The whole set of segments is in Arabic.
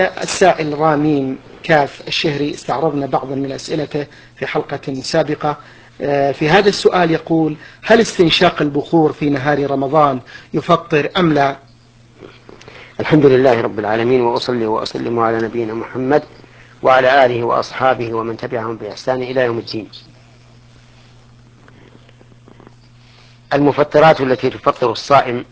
السائل رامين كاف الشهري، استعرضنا بعضا من أسئلته في حلقة سابقة. في هذا السؤال يقول: هل استنشاق البخور في نهار رمضان يفطر أم لا؟ الحمد لله رب العالمين، وأصلي وأسلم على نبينا محمد وعلى آله وأصحابه ومن تبعهم بإحسان إلى يوم الدين. المفطرات التي تفطر الصائم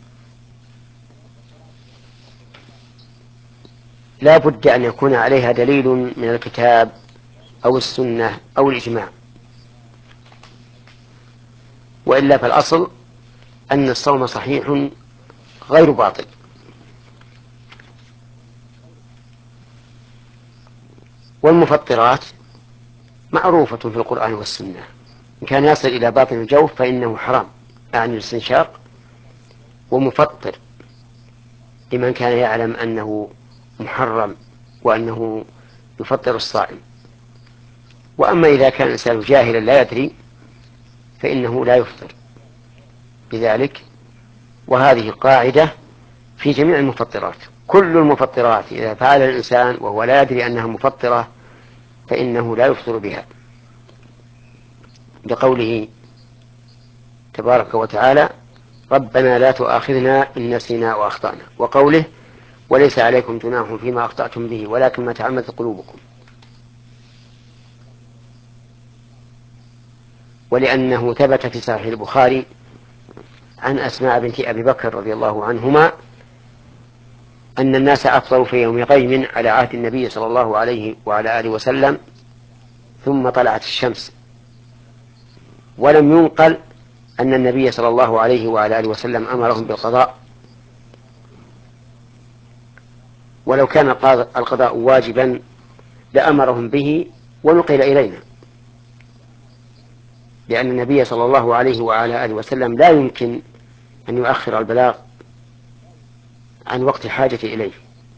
لا بد أن يكون عليها دليل من الكتاب أو السنة أو الإجماع، وإلا فالأصل أن الصوم صحيح غير باطل. والمفطرات معروفة في القرآن والسنة، إن كان يصل إلى باطن الجوف فإنه حرام، أعني الاستنشاق، ومفطر لمن كان يعلم أنه محرم وأنه يفطر الصائم. وأما إذا كان الإنسان جاهلا لا يدري فإنه لا يفطر بذلك. وهذه قاعدة في جميع المفطرات، كل المفطرات إذا فعل الإنسان وهو لا يدري أنها مفطرة فإنه لا يفطر بها، لقوله تبارك وتعالى: ربنا لا تؤاخذنا إن نسينا وأخطأنا، وقوله: وليس عليكم جناح فيما أخطأتم به ولكن ما تعمدت قلوبكم. ولأنه ثبت في صحيح البخاري عن أسماء بنت أبي بكر رضي الله عنهما أن الناس أفطروا في يوم غيم على عهد النبي صلى الله عليه وعلى آله وسلم، ثم طلعت الشمس، ولم ينقل أن النبي صلى الله عليه وعلى آله وسلم أمرهم بالقضاء، ولو كان القضاء واجبا لأمرهم به ونقل إلينا، لأن النبي صلى الله عليه وعلى آله وسلم لا يمكن أن يؤخر البلاغ عن وقت الحاجة إليه،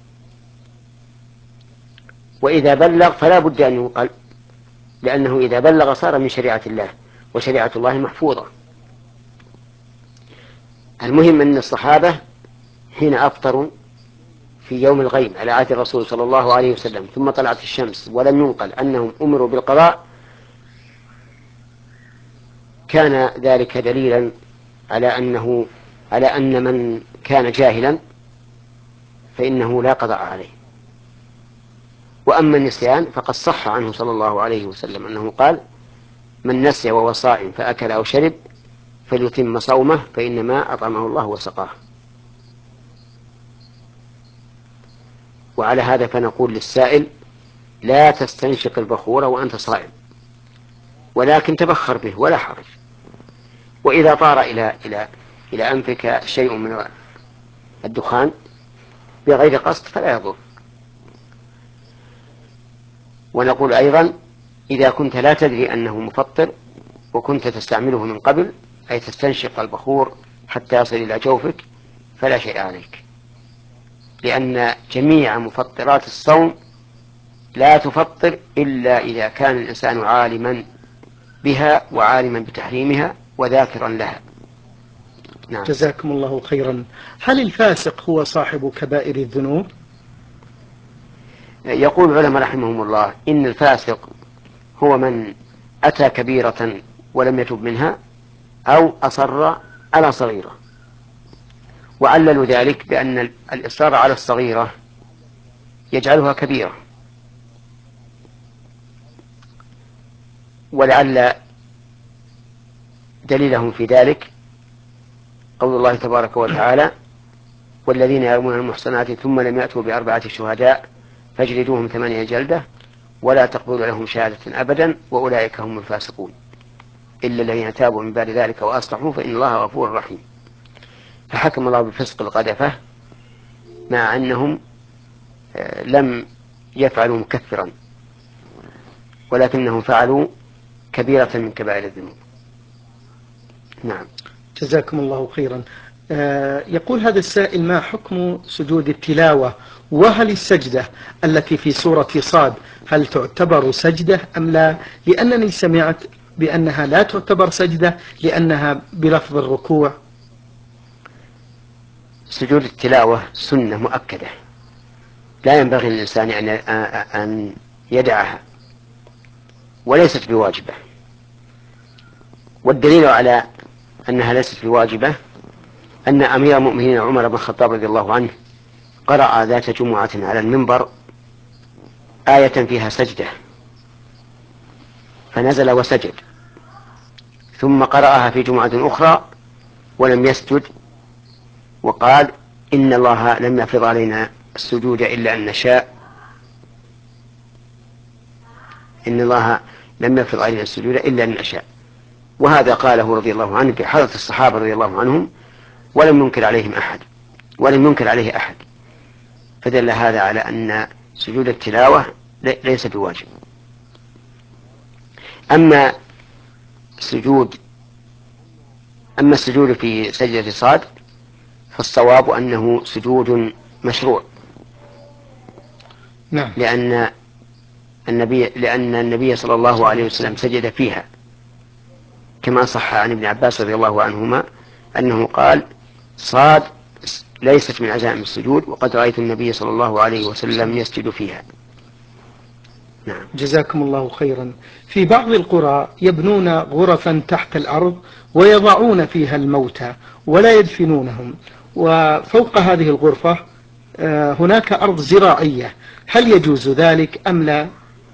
وإذا بلغ فلا بد أن ينقل، لأنه إذا بلغ صار من شريعة الله، وشريعة الله محفوظة. المهم أن الصحابة حين أفطروا في يوم الغيم على عهد الرسول صلى الله عليه وسلم ثم طلعت الشمس ولم ينقل أنهم أمروا بالقضاء، كان ذلك دليلا على أن من كان جاهلا فإنه لا قضاء عليه. وأما النسيان فقد صح عنه صلى الله عليه وسلم أنه قال: من نسي وهو صائم فأكل أو شرب فليتم صومه فإنما أطعمه الله وسقاه. وعلى هذا فنقول للسائل: لا تستنشق البخور وأنت صائم، ولكن تبخر به ولا حرج. وإذا طار إلى أنفك شيء من الدخان بغير قصد فلا يضر. ونقول أيضا: إذا كنت لا تدري أنه مفطر وكنت تستعمله من قبل، أي تستنشق البخور حتى يصل إلى جوفك، فلا شيء عليك، لأن جميع مفطرات الصوم لا تفطر إلا إذا كان الإنسان عالما بها وعالما بتحريمها وذاكرا لها. نعم. جزاكم الله خيرا. هل الفاسق هو صاحب كبائر الذنوب؟ يقول العلماء رحمهم الله: إن الفاسق هو من أتى كبيرة ولم يتب منها، أو أصر على صغيرة، وعللوا ذلك بأن الإصرار على الصغيرة يجعلها كبيرة. ولعل دليلهم في ذلك قول الله تبارك وتعالى: والذين يرمون المحصنات ثم لم يأتوا بأربعة شهداء فاجلدوهم 8 جلدة ولا تقبلوا لهم شهادة أبدا وأولئك هم الفاسقون إلا الذين تابوا من بعد ذلك وأصلحوا فإن الله غفور رحيم. فحكم الله بفسق القذفة مع أنهم لم يفعلوا مكفرا، ولكنهم فعلوا كبيرة من كبائر الذنوب. نعم. جزاكم الله خيرا. يقول هذا السائل: ما حكم سجود التلاوة؟ وهل السجدة التي في سورة صاد هل تعتبر سجدة أم لا؟ لأنني سمعت بأنها لا تعتبر سجدة لأنها بلفظ الركوع. سجود التلاوة سنة مؤكدة لا ينبغي للإنسان أن يدعها، وليست بواجبة. والدليل على أنها ليست بواجبة أن أمير المؤمنين عمر بن الخطاب رضي الله عنه قرأ ذات جمعة على المنبر آية فيها سجدة، فنزل وسجد، ثم قرأها في جمعة أخرى ولم يسجد، وقال إن الله لم يفرض علينا السجود إلا أن نشاء، إن الله لم يفرض علينا السجود إلا أن نشاء. وهذا قاله رضي الله عنه في حضرة الصحابة رضي الله عنهم، ولم ينكر عليهم أحد، ولم ينكر عليه أحد، فدل هذا على أن سجود التلاوة ليس بواجب. أما السجود في سجدة صاد فالصواب أنه سجود مشروع، نعم. لأن النبي صلى الله عليه وسلم سجد فيها، كما صح عن ابن عباس رضي الله عنهما أنه قال صاد ليست من عزائم السجود، وقد رأيت النبي صلى الله عليه وسلم يسجد فيها. نعم. جزاكم الله خيرا. في بعض القرى يبنون غرفا تحت الأرض ويضعون فيها الموتى ولا يدفنونهم، وفوق هذه الغرفة هناك أرض زراعية، هل يجوز ذلك أم لا؟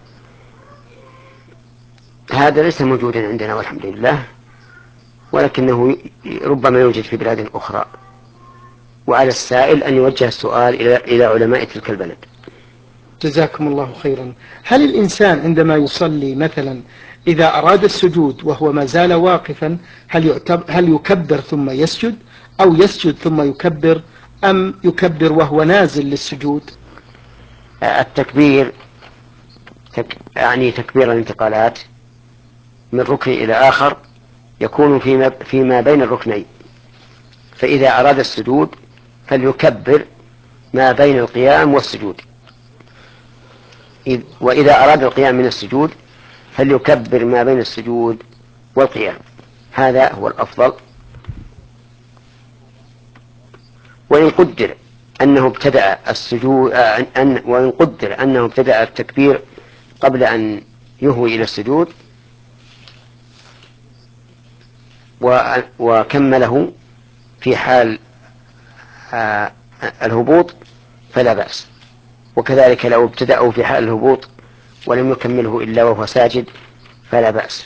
هذا ليس موجودا عندنا والحمد لله، ولكنه ربما يوجد في بلاد أخرى، وعلى السائل أن يوجه السؤال إلى علماء تلك البلد. جزاكم الله خيرا. هل الإنسان عندما يصلي مثلا إذا أراد السجود وهو ما زال واقفا هل يكبر ثم يسجد، أو يسجد ثم يكبر، أم يكبر وهو نازل للسجود؟ التكبير يعني تكبير الانتقالات من ركن إلى آخر يكون فيما بين الركنين، فإذا أراد السجود فليكبر ما بين القيام والسجود، وإذا أراد القيام من السجود فليكبر ما بين السجود والقيام، هذا هو الأفضل. وإن قدر أنه ابتدأ السجود وإن قدر أنه ابتدأ التكبير قبل أن يهوي إلى السجود وكمله في حال الهبوط فلا بأس، وكذلك لو ابتدأه في حال الهبوط ولم يكمله إلا وهو ساجد فلا بأس.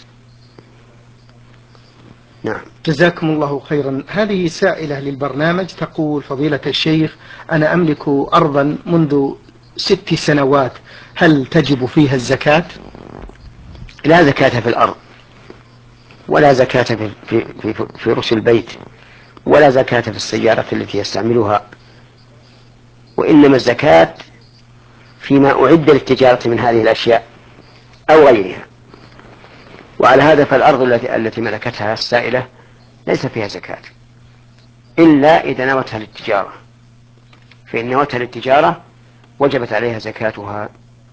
نعم. جزاكم الله خيرا. هذه سائلة للبرنامج تقول: فضيلة الشيخ، أنا أملك أرضا منذ 6 سنوات، هل تجب فيها الزكاة؟ لا زكاة في الأرض، ولا زكاة في فرش البيت، ولا زكاة في السيارة التي يستعملها، وإنما الزكاة فيما أعد للتجارة من هذه الأشياء أو غيرها. وعلى هذا فالأرض التي ملكتها السائلة ليس فيها زكاة إلا إذا نوتها للتجارة، فإن نوتها للتجارة وجبت عليها زكاتها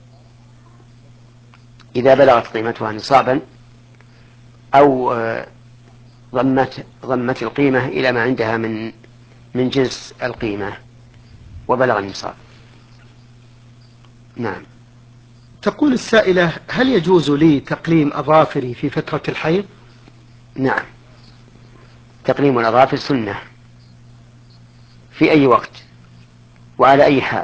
إذا بلغت قيمتها نصابا، أو ضمت القيمة إلى ما عندها من جنس القيمة وبلغ النصاب. نعم. تقول السائلة: هل يجوز لي تقليم أظافري في فترة الحيض؟ نعم، تقليم الأظافر سنة في أي وقت وعلى أي حال،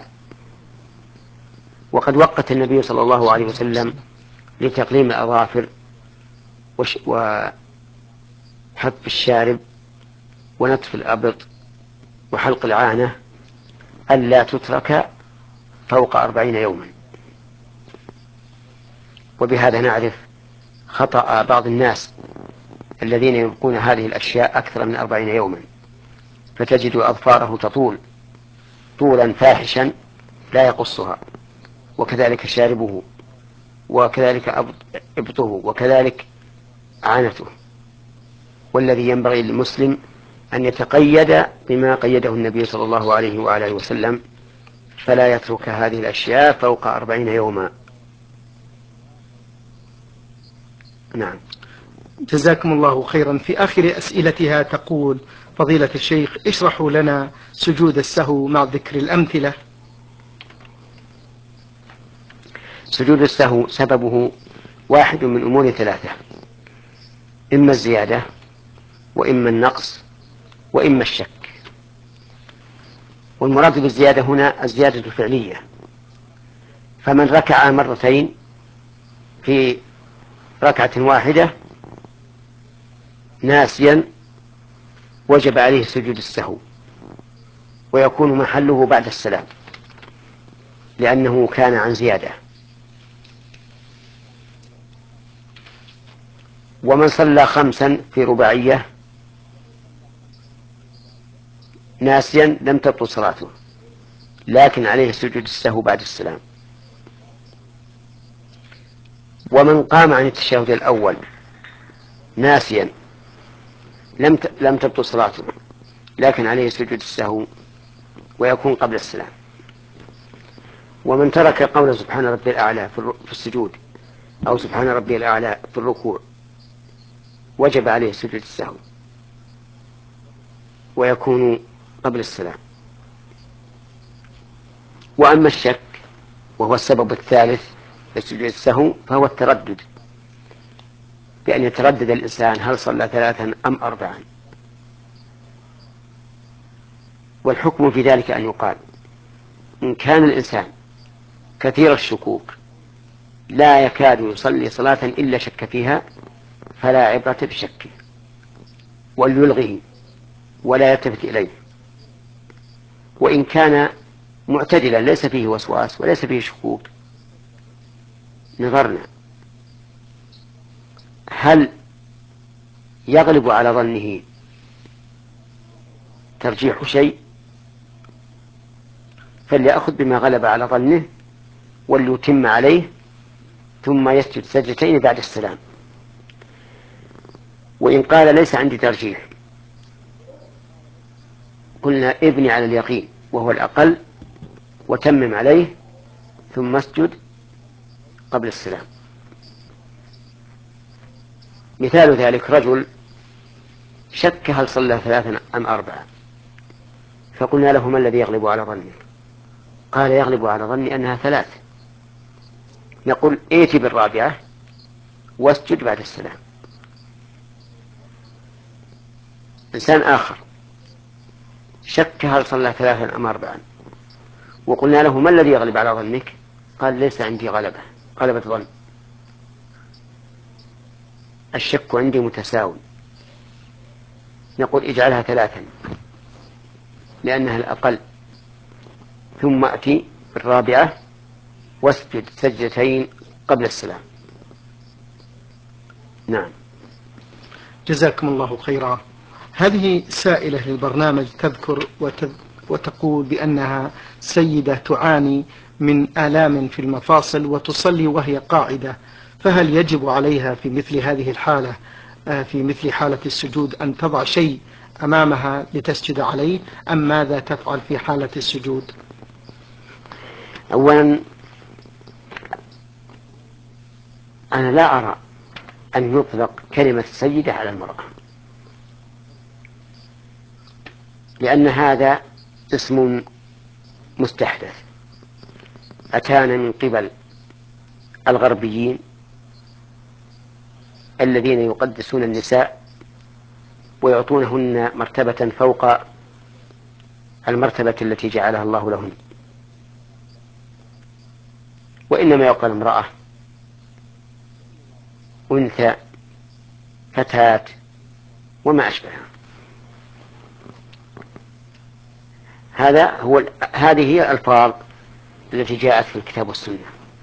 وقد وقت النبي صلى الله عليه وسلم لتقليم الأظافر وحف الشارب ونتف الأبط وحلق العانة ألا تترك فوق 40 يوما. وبهذا نعرف خطأ بعض الناس الذين يبقون هذه الأشياء أكثر من 40 يوما، فتجد أظفاره تطول طولا فاحشا لا يقصها، وكذلك شاربه، وكذلك إبطه، وكذلك عانته. والذي ينبغي للمسلم أن يتقيد بما قيده النبي صلى الله عليه وآله وسلم، فلا يترك هذه الأشياء فوق 40 يوما. نعم. جزاكم الله خيرا. في آخر أسئلتها تقول: فضيلة الشيخ، اشرحوا لنا سجود السهو مع ذكر الأمثلة. سجود السهو سببه واحد من أمور ثلاثة: إما الزيادة، وإما النقص، وإما الشك. والمراد بالزيادة هنا الزيادة الفعلية، فمن ركع مرتين في ركعة واحدة ناسيا وجب عليه سجود السهو، ويكون محله بعد السلام لأنه كان عن زيادة. ومن صلى 5 في رباعية ناسيا لم تبطل صلاته، لكن عليه سجود السهو بعد السلام. ومن قام عن التشهد الأول ناسيا لم تبطل صلاته، لكن عليه سجود السهو ويكون قبل السلام. ومن ترك قول سبحان ربي الأعلى في السجود، أو سبحان ربي الأعلى في الركوع، وجب عليه سجود السهو ويكون قبل السلام. وأما الشك وهو السبب الثالث لسجود السهو فهو التردد، بأن يتردد الإنسان هل صلى 3 أم 4. والحكم في ذلك أن يقال: إن كان الإنسان كثير الشكوك لا يكاد يصلي صلاة إلا شك فيها فلا عبرة بشكه، وليلغه ولا يلتفت إليه. وإن كان معتدلا ليس فيه وسواس وليس فيه شكوك نظرنا هل يغلب على ظنه ترجيح شيء، فليأخذ بما غلب على ظنه وليتم عليه، ثم يسجد سجدتين بعد السلام. وإن قال ليس عندي ترجيح قلنا ابني على اليقين وهو الأقل وتمم عليه ثم اسجد قبل السلام. مثال ذلك: رجل شك هل صلى 3 أم 4، فقلنا له: ما الذي يغلب على ظنك؟ قال: يغلب على ظني أنها 3. نقول: ائت بالرابعة واسجد بعد السلام. إنسان آخر شك هل صلى 3 أم 4، وقلنا له: ما الذي يغلب على ظنك؟ قال: ليس عندي غلبة ظن، الشك عندي متساوي. نقول: اجعلها 3 لأنها الأقل، ثم أتي بالرابعة واسجد سجدتين قبل السلام. نعم. جزاكم الله خيرا. هذه سائلة للبرنامج تذكر وتقول بأنها سيدة تعاني من آلام في المفاصل وتصلي وهي قاعدة، فهل يجب عليها في مثل هذه الحالة في مثل حالة السجود أن تضع شيء أمامها لتسجد عليه، أم ماذا تفعل في حالة السجود؟ أولا أنا لا أرى أن يطلق كلمة سيدة على المرأة، لأن هذا اسم مستحدث أتانا من قبل الغربيين الذين يقدسون النساء ويعطونهن مرتبة فوق المرتبة التي جعلها الله لهن، وإنما يقال امرأة، أنثى، فتاة، وما أشبهها. هذه هي الألفاظ التي جاءت في الكتاب والسنة،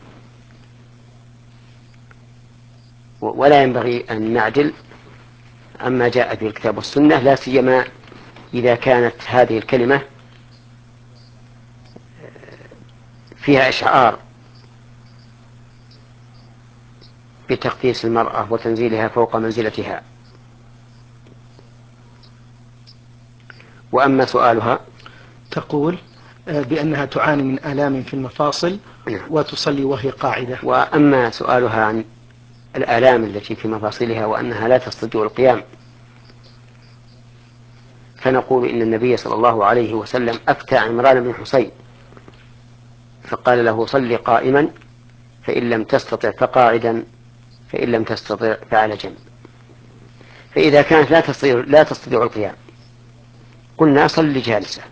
ولا ينبغي أن نعدل عما جاء في الكتاب والسنة، لا سيما إذا كانت هذه الكلمة فيها إشعار بتقديس المرأة وتنزيلها فوق منزلتها. وأما سؤالها تقول بأنها تعاني من آلام في المفاصل وتصلي وهي قاعدة. وأما سؤالها عن الآلام التي في مفاصلها وأنها لا تستطيع القيام، فنقول إن النبي صلى الله عليه وسلم أفتى عمران بن حصين فقال له: صل قائما فإن لم تستطع فقاعدا، فإن لم تستطع فعلى جنب. فإذا كانت لا تستطيع القيام قلنا صل جالسة،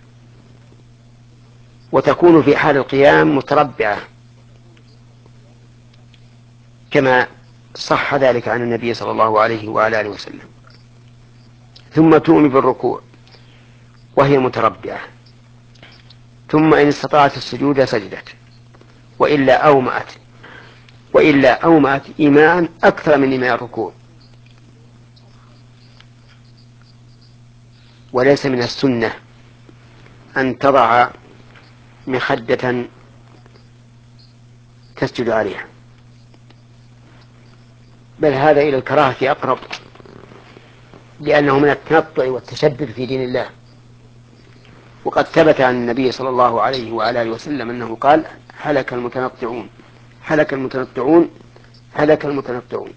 وتكون في حال القيام متربعة كما صح ذلك عن النبي صلى الله عليه وعلى آله وسلم، ثم تؤمن بالركوع وهي متربعة، ثم إن استطاعت السجود سجدت، وإلا أومأت إيماء أكثر من إيماء الركوع. وليس من السنة أن تضع مخدة تسجد عليها، بل هذا إلى الكراهة أقرب، لأنه من التنطع والتشدد في دين الله. وقد ثبت عن النبي صلى الله عليه وعلى آله وسلم أنه قال: هلك المتنطعون، هلك المتنطعون، هلك المتنطعون.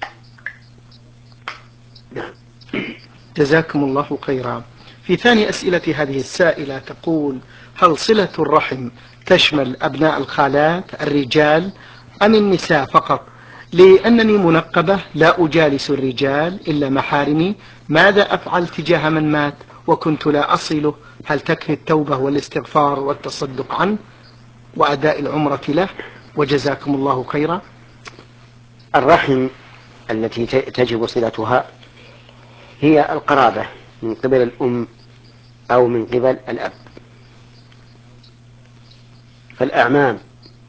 جزاكم الله خيرا. في ثاني أسئلة هذه السائلة تقول: هل صلة الرحم تشمل أبناء الخالات الرجال أم النساء فقط؟ لأنني منقبة لا أجالس الرجال إلا محارمي، ماذا أفعل تجاه من مات وكنت لا أصله؟ هل تكفي التوبة والاستغفار والتصدق عنه وأداء العمرة له؟ وجزاكم الله خيرا. الرحم التي تجب صلتها هي القرابة من قبل الأم أو من قبل الأب، فالأعمام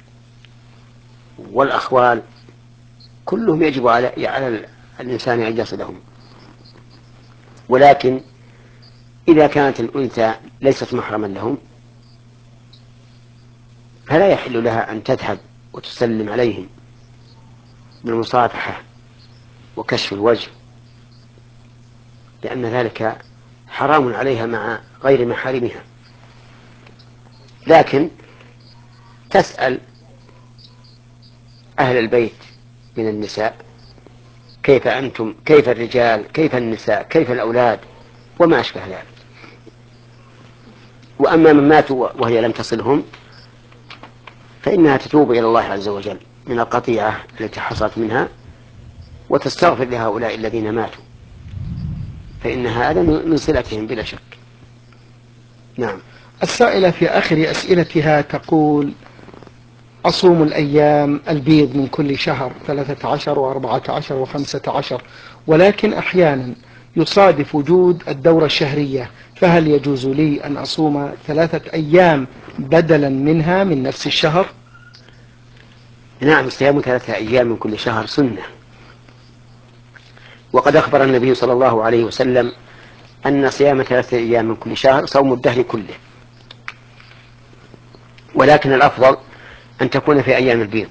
والأخوال كلهم يجب على الإنسان أن يصلهم. ولكن إذا كانت الأنثى ليست محرما لهم فلا يحل لها أن تذهب وتسلم عليهم بالمصافحة وكشف الوجه، لأن ذلك حرام عليها مع غير محارمها. لكن تسأل أهل البيت من النساء: كيف أنتم، كيف الرجال، كيف النساء، كيف الأولاد، وما أشبه ذلك. وأما من ماتوا وهي لم تصلهم فإنها تتوب إلى الله عز وجل من القطيعة التي حصلت منها وتستغفر لهؤلاء الذين ماتوا، فإن هذا من صلتهم بلا شك. نعم. السائلة في آخر أسئلتها تقول: أصوم الأيام البيض من كل شهر 13 و14 و15، ولكن أحيانا يصادف وجود الدورة الشهرية، فهل يجوز لي أن أصوم 3 أيام بدلا منها من نفس الشهر؟ نعم، صيام 3 أيام من كل شهر سنة، وقد أخبر النبي صلى الله عليه وسلم أن صيام 3 أيام من كل شهر صوم الدهر كله، ولكن الأفضل أن تكون في أيام البيض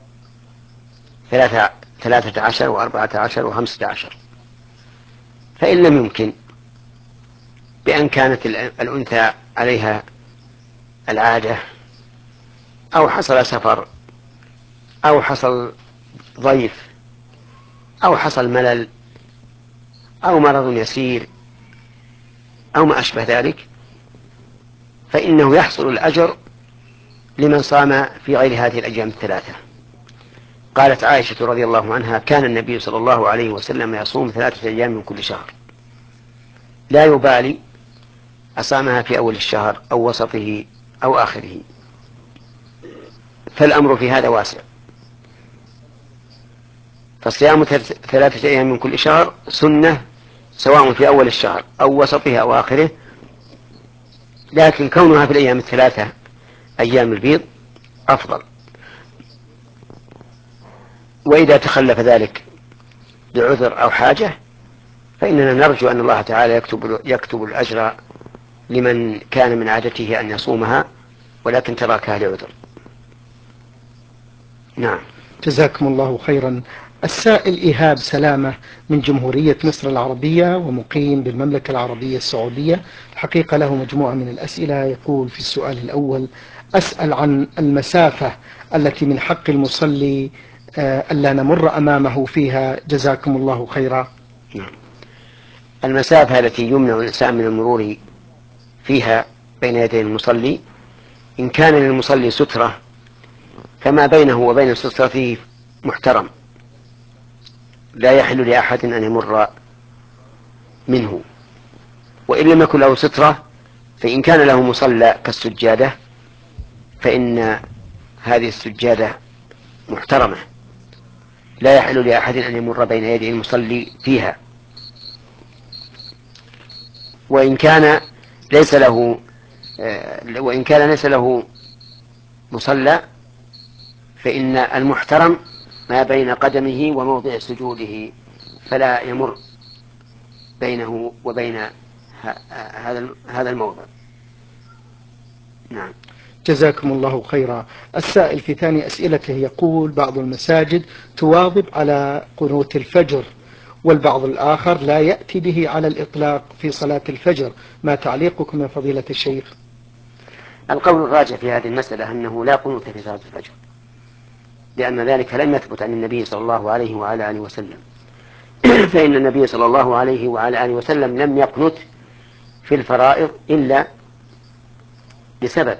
13 و14 و15. فإن لم يمكن بأن كانت الأنثى عليها العادة أو حصل سفر أو حصل ضيف أو حصل ملل أو مرض يسير أو ما أشبه ذلك، فإنه يحصل الأجر لمن صام في غير هذه الأيام 3. قالت عائشة رضي الله عنها: كان النبي صلى الله عليه وسلم يصوم 3 أيام من كل شهر، لا يبالي أصامها في أول الشهر أو وسطه أو آخره. فالأمر في هذا واسع، فالصيام 3 أيام من كل شهر سنة سواء في أول الشهر أو وسطه أو آخره، لكن كونها في الأيام 3 أيام البيض أفضل. وإذا تخلف ذلك لعذر أو حاجة فإننا نرجو أن الله تعالى يكتب الأجر لمن كان من عادته أن يصومها ولكن تركها لعذر. نعم. جزاكم الله خيرا. السائل إيهاب سلامة من جمهورية مصر العربية ومقيم بالمملكة العربية السعودية، الحقيقة له مجموعة من الأسئلة. يقول في السؤال الأول: أسأل عن المسافة التي من حق المصلي ألا نمر أمامه فيها، جزاكم الله خيرا. نعم. المسافة التي يمنع الإنسان من المرور فيها بين يدي المصلي، إن كان للمصلي سترة فما بينه وبين سترته محترم، لا يحل لأحد أن يمر منه. وإن لم يكن له سترة، فإن كان له مصلى كالسجادة فإن هذه السجادة محترمة، لا يحل لأحد أن يمر بين يدي المصلي فيها. وإن كان ليس له مصلى، فإن المحترم ما بين قدمه وموضع سجوده، فلا يمر بينه وبين هذا الموضع. نعم. جزاكم الله خيرا. السائل في ثاني أسئلته يقول: بعض المساجد تواظب على قنوت الفجر، والبعض الآخر لا يأتي به على الإطلاق في صلاة الفجر، ما تعليقكم يا فضيلة الشيخ؟ القول الراجح في هذه المسألة أنه لا قنوت في صلاة الفجر، لأن ذلك لم يثبت عن النبي صلى الله عليه وعلى آله وسلم. فإن النبي صلى الله عليه وعلى آله وسلم لم يقنت في الفرائض إلا لسبب،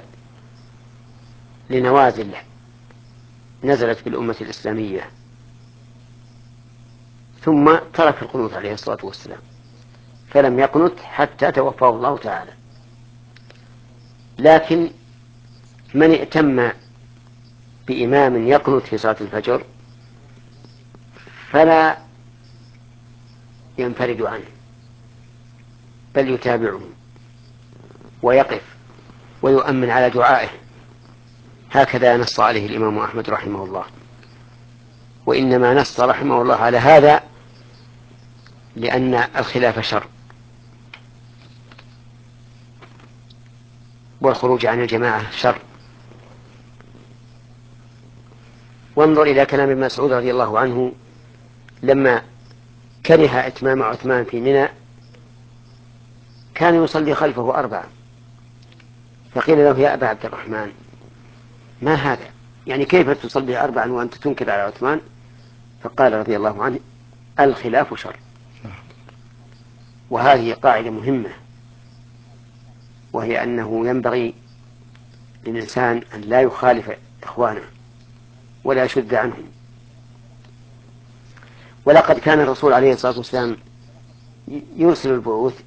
لنوازل نزلت في الأمة الإسلامية، ثم ترك القنوت عليه الصلاة والسلام، فلم يقنت حتى توفاه الله تعالى. لكن من ائتم بإمام يقنت في صلاة الفجر فلا ينفرد عنه، بل يتابعه ويقف ويؤمن على دعائه. هكذا نص عليه الإمام أحمد رحمه الله. وإنما نص رحمه الله على هذا لأن الخلاف شر، والخروج عن الجماعة شر. وانظر إلى كلام ابن مسعود رضي الله عنه لما كره إتمام عثمان في منى، كان يصلي خلفه 4، فقيل له: يا أبا عبد الرحمن، ما هذا؟ يعني كيف تصلي 4 وأنت تنكر على عثمان؟ فقال رضي الله عنه: الخلاف شر. وهذه قاعدة مهمة، وهي أنه ينبغي للإنسان أن لا يخالف إخوانه ولا يشد عنهم. ولقد كان الرسول عليه الصلاة والسلام يرسل البعوث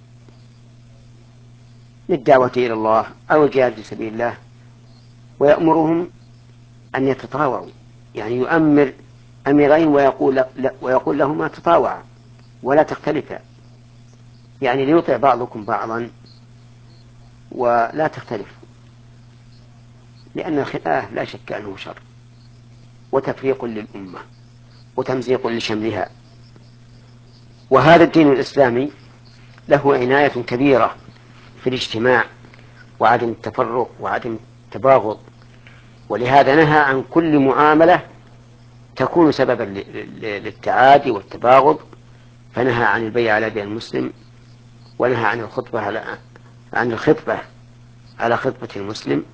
للدعوة إلى الله أو الجهاد في سبيل الله، ويأمرهم أن يتطاوعوا، يعني يؤمر أميرين ويقول لهما: تطاوعا ولا تختلفا، يعني ليطع بعضكم بعضا ولا تختلفوا، لأن الخلاف لا شك أنه شر وتفريق للأمة وتمزيق لشملها. وهذا الدين الإسلامي له عناية كبيرة في الاجتماع وعدم التفرق وعدم التباغض، ولهذا نهى عن كل معاملة تكون سببا للتعادي والتباغض، فنهى عن البيع على بيع المسلم، ونهى عن الخطبة على خطبة المسلم،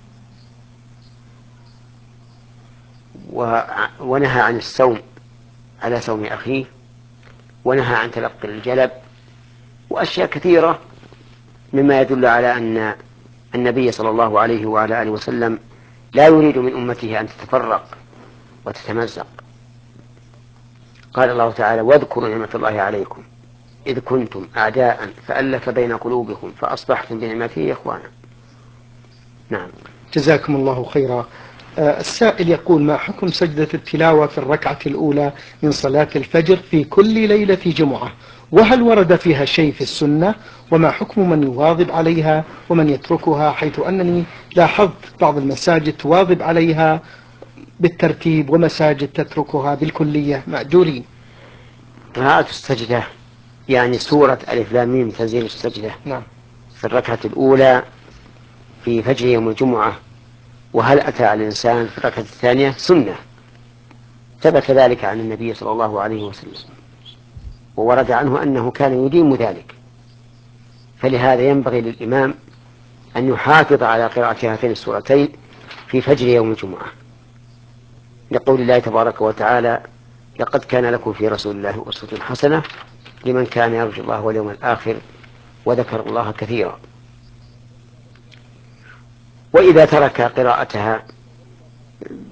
ونهى عن السوم على سوم أخيه، ونهى عن تلقي الجلب، وأشياء كثيرة مما يدل على أن النبي صلى الله عليه وعلى آله وسلم لا يريد من أمته أن تتفرق وتتمزق. قال الله تعالى: واذكروا نعمة الله عليكم إذ كنتم أعداء فألف بين قلوبكم فأصبحتم بنعمته إخوانا. نعم. جزاكم الله خيرا. السائل يقول: ما حكم سجدة التلاوة في الركعة الأولى من صلاة الفجر في كل ليلة جمعة؟ وهل ورد فيها شيء في السنة؟ وما حكم من يواظب عليها ومن يتركها، حيث أنني لاحظت بعض المساجد تواظب عليها بالترتيب ومساجد تتركها بالكلية مأجورين؟ قراءة السجدة يعني سورة ألف لام ميم تنزيل السجدة، نعم، في الركعة الأولى في فجر يوم الجمعة، وهل أتى على الإنسان في الركعة الثانية؟ سنة، ثبت ذلك عن النبي صلى الله عليه وسلم، وورد عنه أنه كان يديم ذلك. فلهذا ينبغي للإمام أن يحافظ على قراءة هاتين السورتين في فجر يوم الجمعة، لقول الله تبارك وتعالى: لقد كان لكم في رسول الله أسوة حسنة لمن كان يرجو الله واليوم الآخر وذكر الله كثيرا. وإذا ترك قراءتها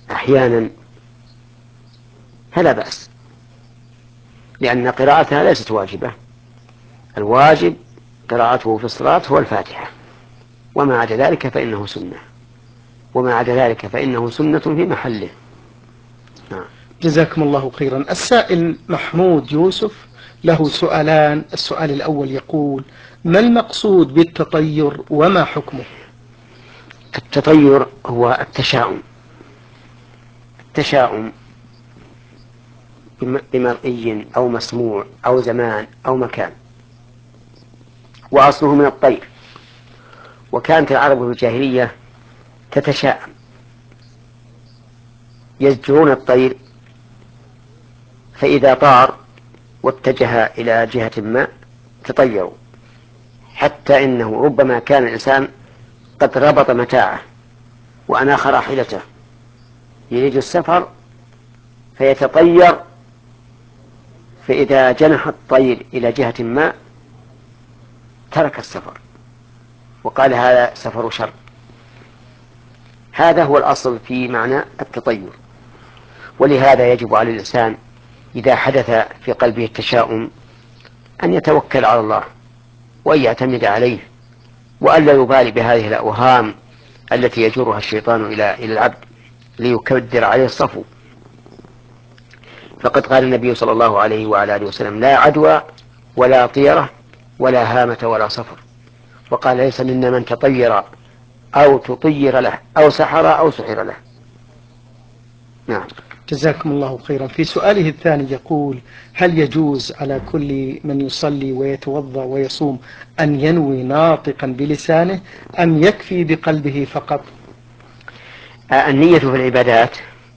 أحيانا فلا بأس، لأن قراءتها ليست واجبة. الواجب قراءته في الصلاة هو الفاتحة، وما عدا ذلك فإنه سنة، وما عدا ذلك فإنه سنة في محله. نعم. جزاكم الله خيرا. السائل محمود يوسف له سؤالان. السؤال الأول يقول: ما المقصود بالتطير وما حكمه؟ التطير هو التشاؤم، التشاؤم بمرئي أو مسموع أو زمان أو مكان، وأصله من الطير. وكانت العرب في الجاهلية تتشاءم، يزجرون الطير، فإذا طار واتجه إلى جهة ما تطيروا، حتى إنه ربما كان الإنسان قد ربط متاعه وأناخ راحلته يريد السفر فيتطير، فإذا جنح الطير إلى جهة ما ترك السفر وقال هذا سفر شر. هذا هو الأصل في معنى التطير. ولهذا يجب على الإنسان إذا حدث في قلبه التشاؤم أن يتوكل على الله وأن يعتمد عليه، وأن لا يبالي بهذه الأوهام التي يجرها الشيطان إلى العبد ليكدر عليه الصفو. فقد قال النبي صلى الله عليه وعلى آله وسلم: لا عدوى ولا طيرة ولا هامة ولا صفر. وقال: ليس منا من تطير أو تطير له أو سحر أو سحر له. نعم. جزاكم الله خيرا. في سؤاله الثاني يقول: هل يجوز على كل من يصلي ويتوضأ ويصوم أن ينوي ناطقا بلسانه أم يكفي بقلبه فقط؟ النية في العبادات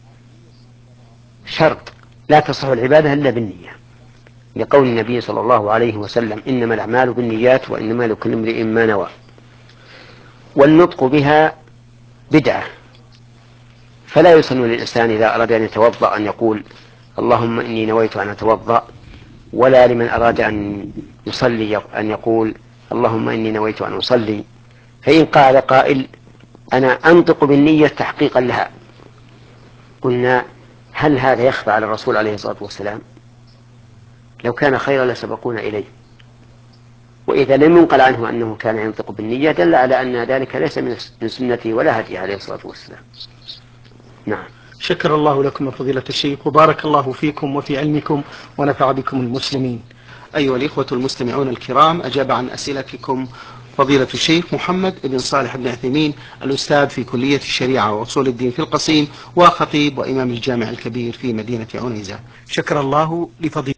شرط، لا تصح العبادة إلا بالنية، لقول النبي صلى الله عليه وسلم: إنما الأعمال بالنيات وإنما لكل امرئ ما نوى. والنطق بها بدعة، فلا يسن للإنسان إذا أراد أن يتوضأ أن يقول: اللهم إني نويت أن أتوضأ، ولا لمن أراد أن يصلي أن يقول: اللهم إني نويت أن أصلي. فإن قال قائل: أنا أنطق بالنية تحقيقا لها، قلنا: هل هذا يخفى على الرسول عليه الصلاة والسلام؟ لو كان خيرا لسبقونا إليه. وإذا لم ينقل عنه أنه كان ينطق بالنية دل على أن ذلك ليس من سنته ولا هديه عليه الصلاة والسلام. نعم. شكر الله لكم فضيلة الشيخ، وبارك الله فيكم وفي علمكم ونفع بكم المسلمين. أيها الإخوة المستمعون الكرام، أجاب عن أسئلتكم فضيلة الشيخ محمد بن صالح بن عثيمين، الأستاذ في كلية الشريعة وأصول الدين في القصيم، وخطيب وإمام الجامع الكبير في مدينة عنيزة. شكر الله لفضيلة